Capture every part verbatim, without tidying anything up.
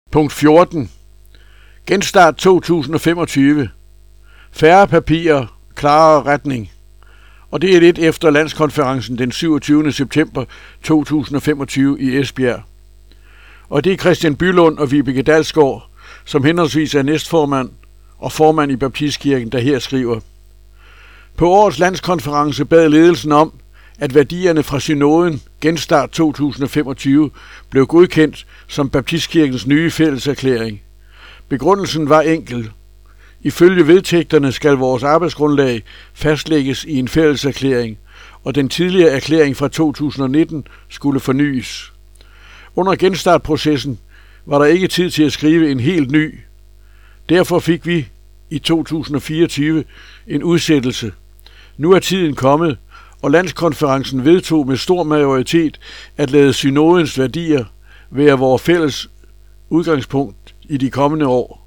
Punkt fjorten. Genstart to tusind og femogtyve. Færre papirer, klarere retning. Og det er lidt efter landskonferencen den syvogtyvende september to tusind og femogtyve i Esbjerg. Og det er Christian Bylund og Vibeke Dalsgaard, som henholdsvis er næstformand og formand i Baptistkirken, der her skriver: På årets landskonference bad ledelsen om, at værdierne fra synoden Genstart to tusind og femogtyve blev godkendt som Baptistkirkens nye fælleserklæring. Begrundelsen var enkel. Ifølge vedtægterne skal vores arbejdsgrundlag fastlægges i en fælleserklæring, og den tidligere erklæring fra to tusind og nitten skulle fornyes. Under genstartprocessen var der ikke tid til at skrive en helt ny. Derfor fik vi i to tusind og fireogtyve en udsættelse. Nu er tiden kommet, og landskonferencen vedtog med stor majoritet at lade synodens værdier være vores fælles udgangspunkt i de kommende år.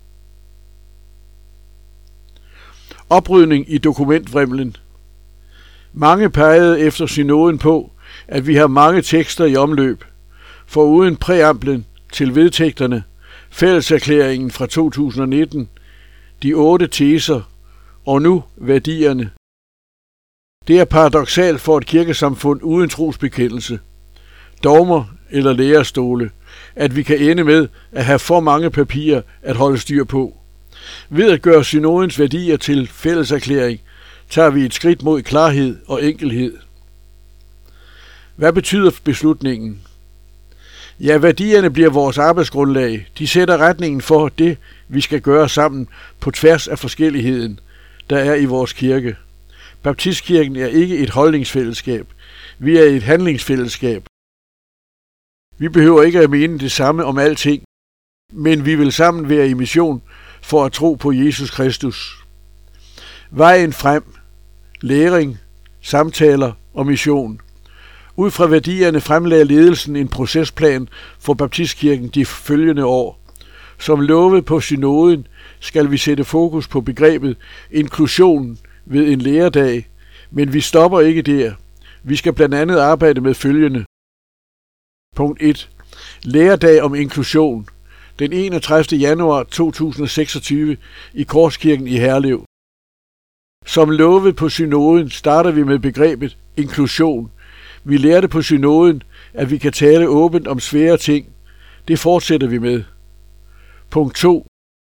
Oprydning i dokumentvrimlen. Mange pegede efter synoden på, at vi har mange tekster i omløb, foruden præamblen til vedtægterne, fælleserklæringen fra to tusind og nitten, de otte teser og nu værdierne. Det er paradoksalt for et kirkesamfund uden trosbekendelse, dogmer eller lærestole, at vi kan ende med at have for mange papirer at holde styr på. Ved at gøre synodens værdier til fælleserklæring, tager vi et skridt mod klarhed og enkelhed. Hvad betyder beslutningen? Ja, værdierne bliver vores arbejdsgrundlag. De sætter retningen for det, vi skal gøre sammen på tværs af forskelligheden, der er i vores kirke. Baptistkirken er ikke et holdningsfællesskab. Vi er et handlingsfællesskab. Vi behøver ikke at mene det samme om alting, men vi vil sammen være i mission for at tro på Jesus Kristus. Vejen frem, læring, samtaler og mission. Ud fra værdierne fremlagde ledelsen en procesplan for Baptistkirken de følgende år. Som lovet på synoden skal vi sætte fokus på begrebet inklusion ved en læredag, men vi stopper ikke der. Vi skal blandt andet arbejde med følgende. Punkt et. Læredag om inklusion. Den enogtredivte januar to tusind og seksogtyve i Korskirken i Herlev. Som lovet på synoden starter vi med begrebet inklusion. Vi lærte på synoden, at vi kan tale åbent om svære ting. Det fortsætter vi med. Punkt to.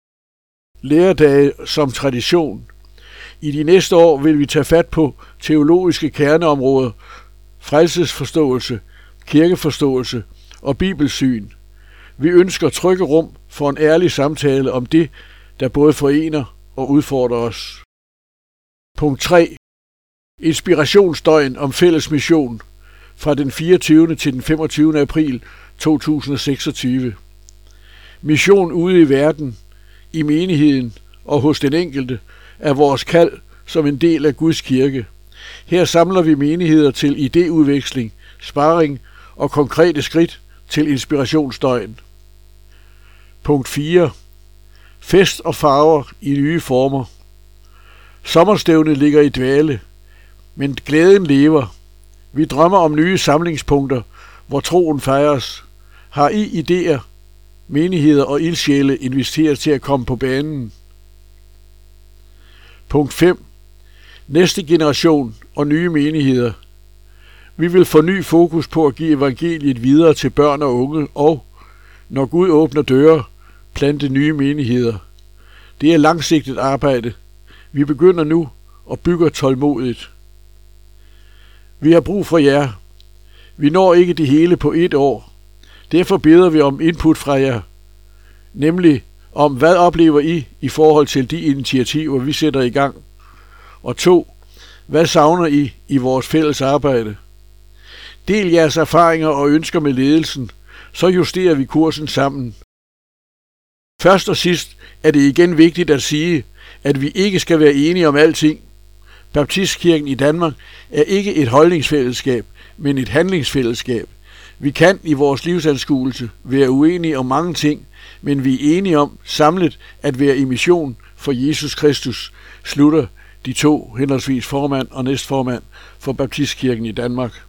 Læredage som tradition. I de næste år vil vi tage fat på teologiske kerneområder, frelsesforståelse, kirkeforståelse og bibelsyn. Vi ønsker trygge rum for en ærlig samtale om det, der både forener og udfordrer os. Punkt tre. Inspirationsdøgn om fælles mission fra den fireogtyvende til den femogtyvende april to tusind og seksogtyve. Mission ude i verden, i menigheden og hos den enkelte er vores kald som en del af Guds kirke. Her samler vi menigheder til idéudveksling, sparring og konkrete skridt til inspirationsdøgn. Punkt fire. Fest og farver i nye former. Sommerstævnet ligger i dvale, men glæden lever. Vi drømmer om nye samlingspunkter, hvor troen fejres. Har I idéer, menigheder og ildsjæle inviteret til at komme på banen? Punkt fem. Næste generation og nye menigheder. Vi vil få ny fokus på at give evangeliet videre til børn og unge og, når Gud åbner døre, plante nye menigheder. Det er langsigtet arbejde. Vi begynder nu og bygger tålmodigt. Vi har brug for jer. Vi når ikke det hele på et år. Derfor beder vi om input fra jer. Nemlig om, hvad oplever I i forhold til de initiativer, vi sætter i gang? Og to, hvad savner I i vores fælles arbejde? Del jeres erfaringer og ønsker med ledelsen, så justerer vi kursen sammen. Først og sidst er det igen vigtigt at sige, at vi ikke skal være enige om alting. Baptistkirken i Danmark er ikke et holdningsfællesskab, men et handlingsfællesskab. Vi kan i vores livsanskuelse være uenige om mange ting, men vi er enige om samlet at være i mission for Jesus Kristus, slutter de to henholdsvis formand og næstformand for Baptistkirken i Danmark.